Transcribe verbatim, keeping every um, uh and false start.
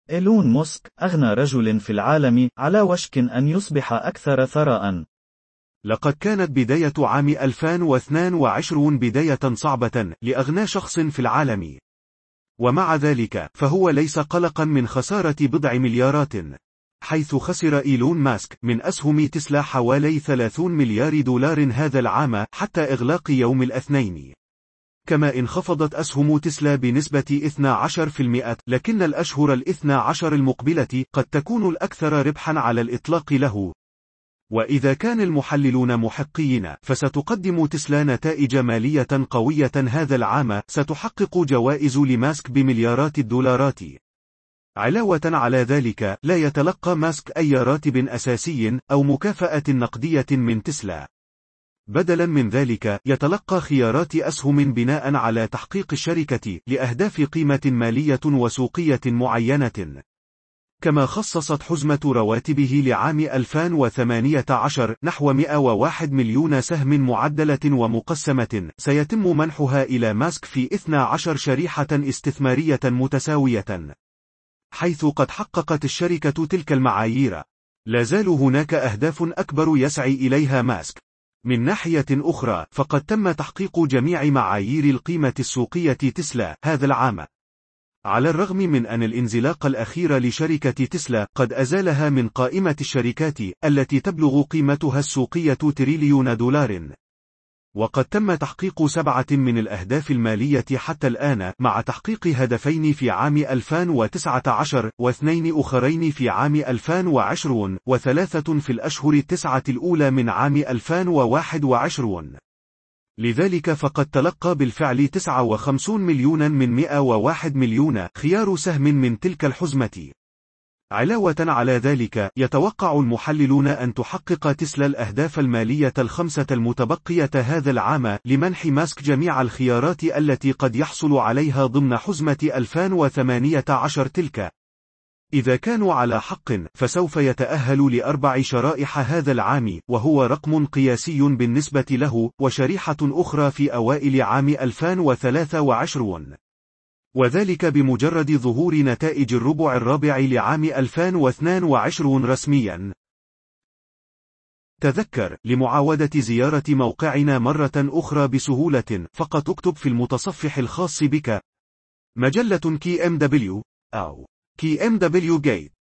إيلون ماسك، أغنى رجل في العالم، على وشك أن يصبح أكثر ثراء. لقد كانت بداية عام ألفين واثنين وعشرين بداية صعبة لأغنى شخص في العالم. ومع ذلك، فهو ليس قلقا من خسارة بضع مليارات، حيث خسر إيلون ماسك من أسهم تسلا حوالي ثلاثين مليار دولار هذا العام حتى إغلاق يوم الاثنين. كما انخفضت أسهم تسلا بنسبة اثني عشر بالمئة، لكن الأشهر الاثنى عشر المقبلة قد تكون الأكثر ربحا على الإطلاق له. وإذا كان المحللون محقين، فستقدم تسلا نتائج مالية قوية هذا العام ستحقق جوائز لماسك بمليارات الدولارات. علاوة على ذلك، لا يتلقى ماسك أي راتب أساسي أو مكافأة نقدية من تسلا. بدلا من ذلك، يتلقى خيارات أسهم بناء على تحقيق الشركة لأهداف قيمة مالية وسوقية معينة. كما خصصت حزمة رواتبه لعام ألفين وثمانية عشر نحو مئة وواحد مليون سهم معدلة ومقسمة، سيتم منحها إلى ماسك في اثنتي عشرة شريحة استثمارية متساوية. حيث قد حققت الشركة تلك المعايير، لا زال هناك أهداف أكبر يسعي إليها ماسك. من ناحية أخرى، فقد تم تحقيق جميع معايير القيمة السوقية تسلا هذا العام. على الرغم من أن الانزلاق الأخير لشركة تسلا قد أزالها من قائمة الشركات التي تبلغ قيمتها السوقية تريليون دولار. وقد تم تحقيق سبعة من الأهداف المالية حتى الآن، مع تحقيق هدفين في عام ألفين وتسعة عشر واثنين أخرين في عام ألفين وعشرين وثلاثة في الأشهر التسعة الأولى من عام ألفين وواحد وعشرين. لذلك فقد تلقى بالفعل تسعة وخمسين مليونا من مئة وواحد مليون خيار سهم من تلك الحزمة. علاوة على ذلك، يتوقع المحللون أن تحقق تسلا الأهداف المالية الخمسة المتبقية هذا العام لمنح ماسك جميع الخيارات التي قد يحصل عليها ضمن حزمة ألفين وثمانية عشر تلك. إذا كانوا على حق، فسوف يتأهل لأربع شرائح هذا العام، وهو رقم قياسي بالنسبة له، وشريحة أخرى في أوائل عام ألفين وثلاثة وعشرين. وذلك بمجرد ظهور نتائج الربع الرابع لعام ألفين واثنين وعشرين رسميا. تذكر، لمعاودة زيارة موقعنا مرة أخرى بسهولة، فقط اكتب في المتصفح الخاص بك مجلة كي إم دبليو أو كي إم دبليو جيت.